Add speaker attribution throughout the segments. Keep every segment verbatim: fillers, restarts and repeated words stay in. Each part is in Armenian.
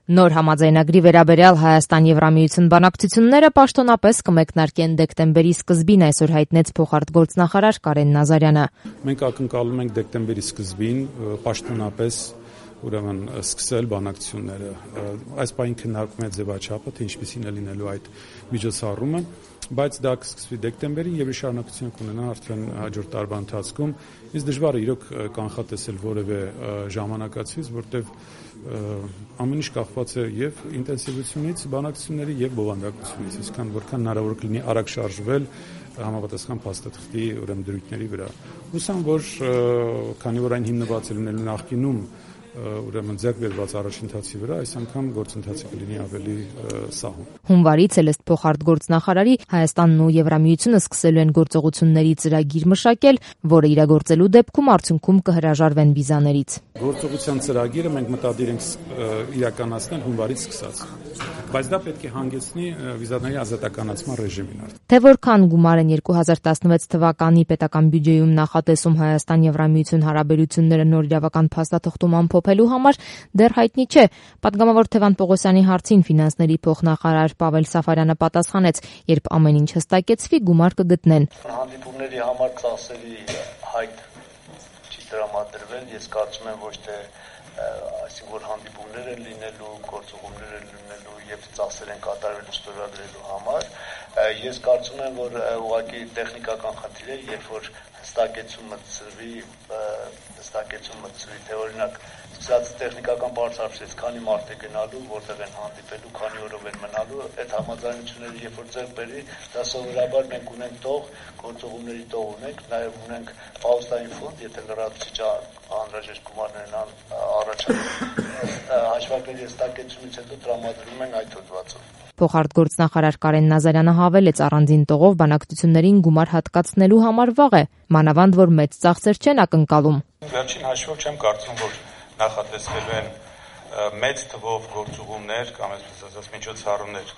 Speaker 1: Նոր համաձայնագրի վերաբերյալ Հայաստան-Եվրամիություն բանակցությունները պաշտոնապես կմեկնարկեն դեկտեմբերի սկզբին, այսօր հայտնեց փոխարտգործնախարար Կարեն Նազարյանը։
Speaker 2: Մենք ակնկալում ենք դեկտեմբերի սկզբին պաշտոնապես ուրեմն սկսել բանակցությունները։ Այս պահին քննարկվում է ձևաչափը, թե ինչպիսին է լինելու այդ միջոցառումը, բայց դա կսկսվի դեկտեմբերին եւ շարունակություն կունենա արդեն հաջորդ տարվա ընթացքում։ Իսկ դժվար է իրոք կանխատեսել որևէ ժամանակացույց, որտեղ ամեն ինչ կախված է եւ ինտենսիվությունից բանակցությունների եւ բովանդակությունից, այսինքն որքան հնարավոր կլինի արագ շարժվել համապատասխան փաստաթղթի ուրեմն դրույթների վրա։ Հուսամ, որ քանի որ այն հիմնված է լինելու նախկինում ուրեմն ձեռք բերված առաջընթացի վրա, այս անգամ գործընթացը կլինի ավելի սահուն։
Speaker 1: Հունվարից էլ ըստ փոխարտգործնախարարի Հայաստանն ու Եվրամիությունը սկսելու են գործողությունների ծրագիր մշակել, որը իրագործելու դեպքում արդյունքում կհրաժարվեն վիզաներից։
Speaker 2: Գործողության ծրագիրը մենք մտադիր ենք իրականացնել հունվարից սկսած, բայց դա պետք է հանգեցնի վիզաների ազատականացման ռեժիմին։
Speaker 1: Թե որքան գումար են երկու հազար տասնվեց թվականի պետական բյուջեում նախատեսում Հայաստան-Եվրամիություն հարաբերությունները նոր իրավական փաստաթղթում ամփոփելու համար, դեռ հայտնի չէ։ Պատգամավոր Թևան Պողոսյանի հարցին ֆինանսների փոխնախարար Պավել Սաֆարյանը պատասխանեց, երբ ամեն ինչ հստակեցվի, գումար կգտնեն։
Speaker 3: Հանդիպումների համար ծախսերի հայտ չի տրամադրվել, ես կարծում եմ ոչ թե այսինքն որ հանդիպումներ են լինելու, գործողումներ են լինելու եւ ծախսեր են կատարվելու ստորագրելու համար, ես կարծում եմ, որ ուղղակի տեխնիկական խնդիր է, երբ որ հստակեցում մտցրվի, հստակեցում մտցրվի, թե օրինակ սկսած տեխնիկական բարձրացրեց, քանի մարդ է գնալու, որտեղ են հանդիպելու, քանի օրով են մնալու, այդ համաձայնությունները երբ որ ձեռք բերի, դա սովորաբար մենք ունենք տող, գործողումների տող ունենք, նաև ունենք պաուստային ֆոնդ, եթե լրացուցիչ անհրաժեշտ գումարներն առաջանում, հաշվարկների հստակեցումից հետո տրամադրում են այդ հոդվածով։
Speaker 1: Փոխարտգործնախարար Կարեն Նազարյանը հավելեց, առանձին տողով բանակցություններին գումար հատկացնելու համար վաղ է, մանավանդ որ մեծ ծախսեր չեն ակնկալում։
Speaker 4: Վերջին հաշվով չեմ կարծում, որ նախատեսվելու են մեծ թվով գործողումներ կամ այսպես ասած միջոցառումներ։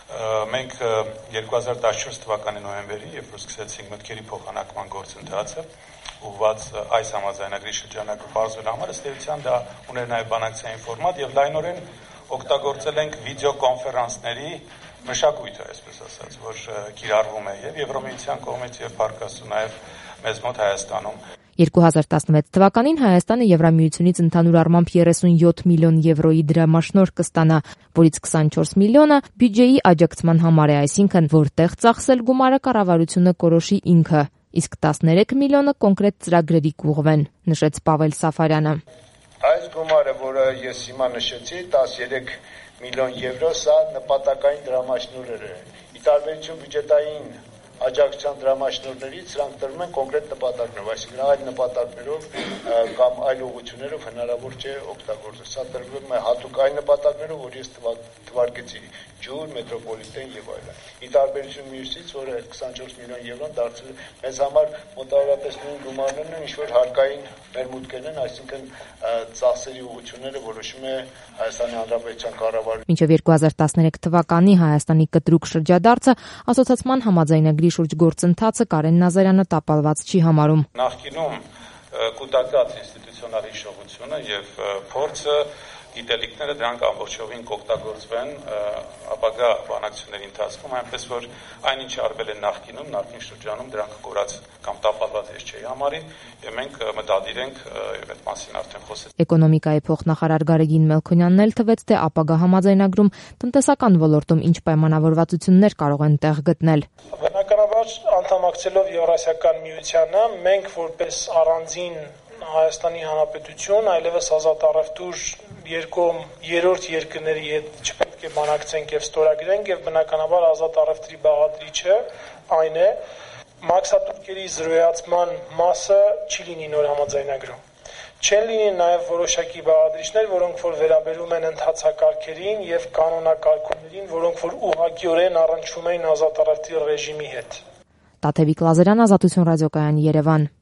Speaker 4: Մենք երկու հազար տասնչորս թվականի նոյեմբերի, երբ որ սկսեցինք մտքերի փոխանակման գործընթացը, ուղղված այս համաձայնագրի շրջանակը բարձրացնելու համար, ըստ էության դա ուներ նաև բանակցային ֆորմատ եւ լայնորեն օգտագործել ենք վիդեոկոնֆերանսների մշակույթը, այսպես ասած, որ կիրառվում է եւ Եվրամիության կողմից եւ Փարքաստու նաեւ մեզ մոտ Հայաստանում։
Speaker 1: երկու հազար տասնվեց թվականին Հայաստանը Եվրամիությունից ընդհանուր առմամբ երեսունյոթ միլիոն եվրոյի դրամաշնորհ կստանա, որից քսանչորս միլիոնը բյուջեի աջակցման համար է, այսինքն որտեղ ծախսել գումարը կառավարությունը կորոշի ինքը, իսկ տասներեք միլիոնը կոնկրետ ծրագրերի կուղղվեն, նշեց Պավել Սաֆարյանը։
Speaker 3: Այս գումարը, որը ես հիմա նշեցի, տասներեք միլիոն եվրո, սա նպատակային դրամաշնորհեր է։ Ի տարբերություն բյուջետային աջակցության դրամաշնորհներից սրանք տրվում են կոնկրետ նպատակներով, այսինքն այլ նպատակներով կամ այլ ուղղություններով հնարավոր չէ օգտագործել։ Սա տրվում է հատուկ այն նպատակներով, որ ես թվարկեցի՝ ջուր, մետրոպոլիտեն եւ այլն։ Ի տարբերություն մյուսից, որը քսանչորս միլիոն եվրոն դարձել է մեզ համար մոտավորապես նույն գումարներն են, ինչ որ հարկային վերմուտքերն են, այսինքն ծախսերի ուղղությունները որոշում է Հայաստանի Հանրապետության կառավարությունը։
Speaker 1: Մինչև երկու հազար տասներեք թվականի Հայաստանի կտրուկ շրջադարձը ասոցիացման համաձայնագրի շուրջ գործընթացը Կարեն Նազարյանը տապալված չի համարում։
Speaker 4: Նախկինում կուտակած ինստիտուցիոնալ հիշողությունը եւ փորձը գիտելիքները դրանք ամբողջովին կօգտագործվեն ապագա բանակցությունների ընթացքում, այնպես որ այնինչ արվել է նախկինում, նախկին շրջանում դրանք կորած կամ տապալված ես չէի համարի, եւ մենք մտադիր ենք եւ այդ մասին արդեն խոսեցինք։
Speaker 1: Էկոնոմիկայի փոխնախարար Գարեգին Մելքոնյանն էլ թվեց, թե ապագա համաձայնագրում տնտեսական ոլորտում ինչ պայմանավորվածություններ կարող են տեղ գտնել։
Speaker 5: Բնականաբար անդամակցելով Եվրասիական միությանը, մենք որպես առանձին Հայաստանի Հանրապետություն այլևս ազատ առևտուր երկու երրորդ երկրների հետ չպետք է բանակցենք եւ ստորագրենք եւ բնականաբար ազատ առևտրի բաղադրիչը այն է մաքսատուրքերի զրոյացման մասը չի լինի նոր համաձայնագրում։ Չեն լինի նաեւ որոշակի բաղադրիչներ, որոնք որ վերաբերում են ընթացակարգերին եւ կանոնակարգումներին, որոնք որ ուղղակիորեն առնչվում են ազատ առևտրի ռեժիմի հետ։
Speaker 1: Տաթևիկ Լազարյան, Ազատություն ռադիոկայան, Երևան։